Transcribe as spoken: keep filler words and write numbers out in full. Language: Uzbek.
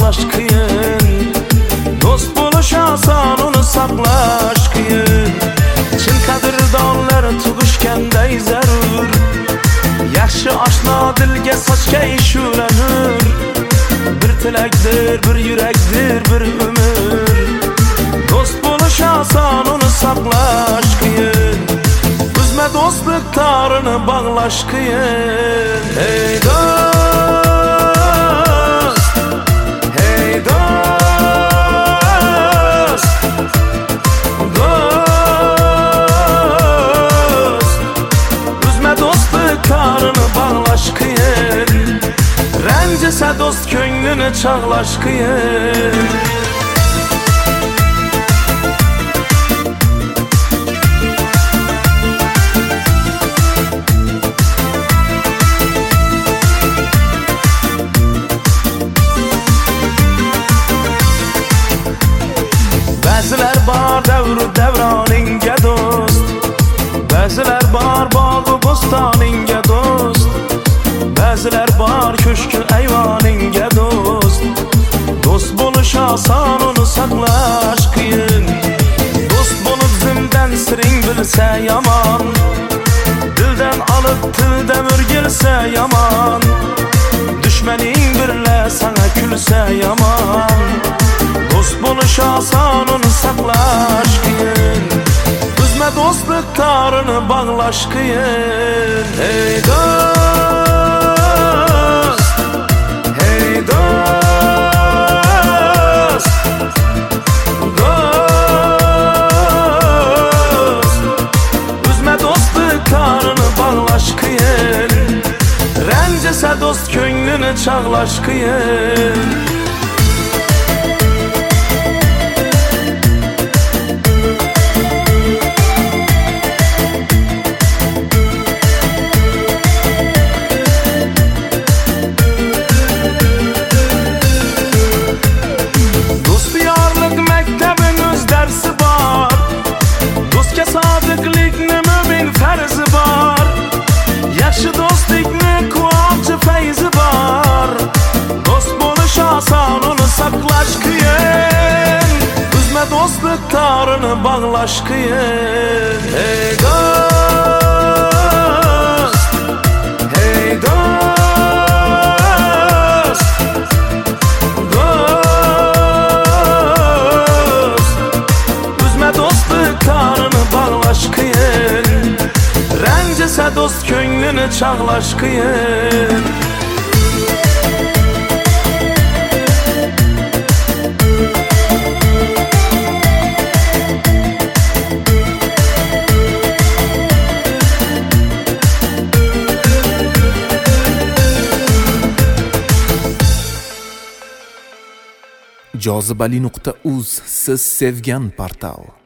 saqlash qiyin. Do'st bo'lish oson, uni saqlash qiyin. Chin qadrdonlar tug'ishganday zarur. Yaxshi oshno dilga sochgay shulanur. Bir tilakdir, bir yurakdir, bir umr. Do'st bo'lish oson, uni saqlash qiyin. Uzma do'stlik tarini bog'lash qiyin. Hey do'st, hey do'st, do'st. Uzma do'stlik tarini bog'lash qiyin. Ranjisa do'st ko'nglini chaqlash qiyin. Ba'zilar bor davru davroningga do'st, ba'zilar bor bog'u bo'stoningga do'st, ba'zilar bor ko'shki ayvoningga do'st. Do'st bo'lish oson, uni saqlash qiyin. Do'st bo'lib zimdan siring bilsa yomon, dildan olib tildan o'rgilsa yomon. Dushmaning birla sana kulsa yomon. Do'st bo'lish oson, uni saqlash qiyin. Uzma do'stlik tarini bog'lash qiyin. Hey do'st, hey do'st, do'st. Uzma do'stlik tarini bog'lash qiyin. Ranjisa do'st ko'nglini chaqlash qiyin. Yaxshi do'stlikni quvonchi fayzi bor. Do'st bo'lish oson, uni saqlash qiyin. Uzma do'stlik tarini bog'lash qiyin. Hey do'st, hey do'st, do'st. Uzma do'stlik tarini bog'lash qiyin. Ranjisa do'st ko'nglini chaqlash qiyin. jozibali nuqta uz siz sevgan portal.